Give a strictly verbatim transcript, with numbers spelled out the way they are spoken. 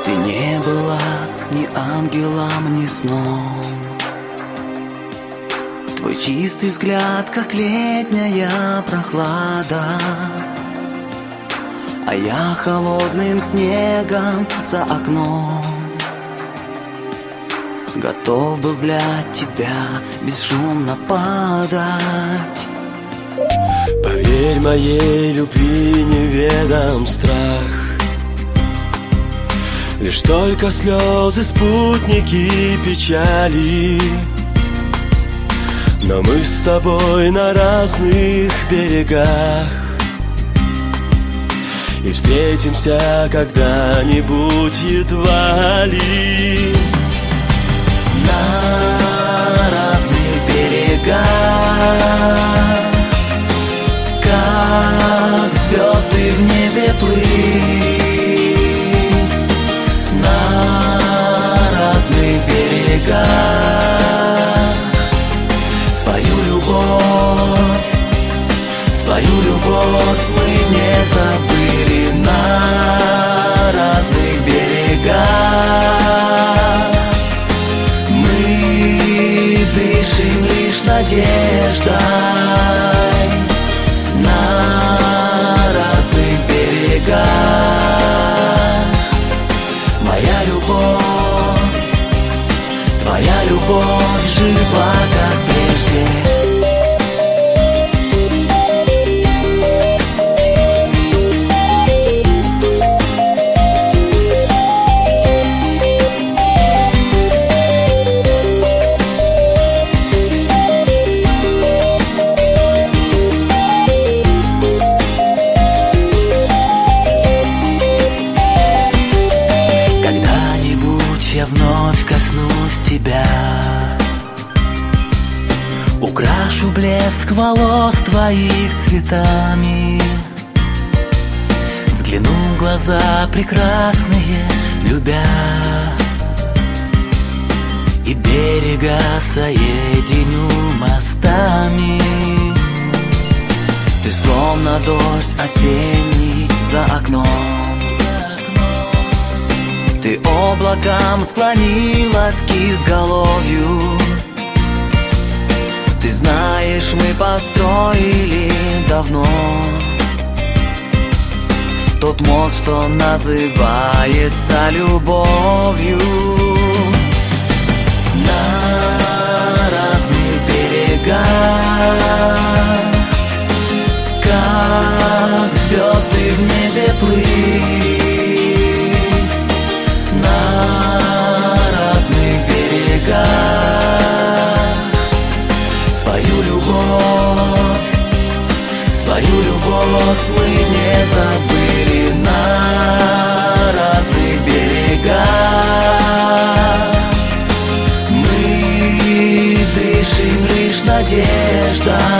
Ты не была ни ангелом, ни сном. Твой чистый взгляд, как летняя прохлада, а я холодным снегом за окном. Готов был для тебя бесшумно падать. Поверь, моей любви неведом страх. Лишь только слезы, спутники печали. Но мы с тобой на разных берегах, и встретимся когда-нибудь едва ли. На разных берегах, как звезды в небе плыть. На разных берегах свою любовь, свою любовь мы не забыли. На разных берегах мы дышим лишь надеждой. На разных берегах моя любовь, твоя любовь жива, как прежде. Украшу блеск волос твоих цветами, взгляну в глаза прекрасные, любя, и берега соединю мостами. Ты словно дождь осенний за окном, ты облаком склонилась к изголовью. Ты знаешь, мы построили давно тот мост, что называется любовью. На разных берегах, как звезды в небе плыть. На разных берегах свою любовь, свою любовь мы не забыли. На разных берегах мы дышим лишь надеждой.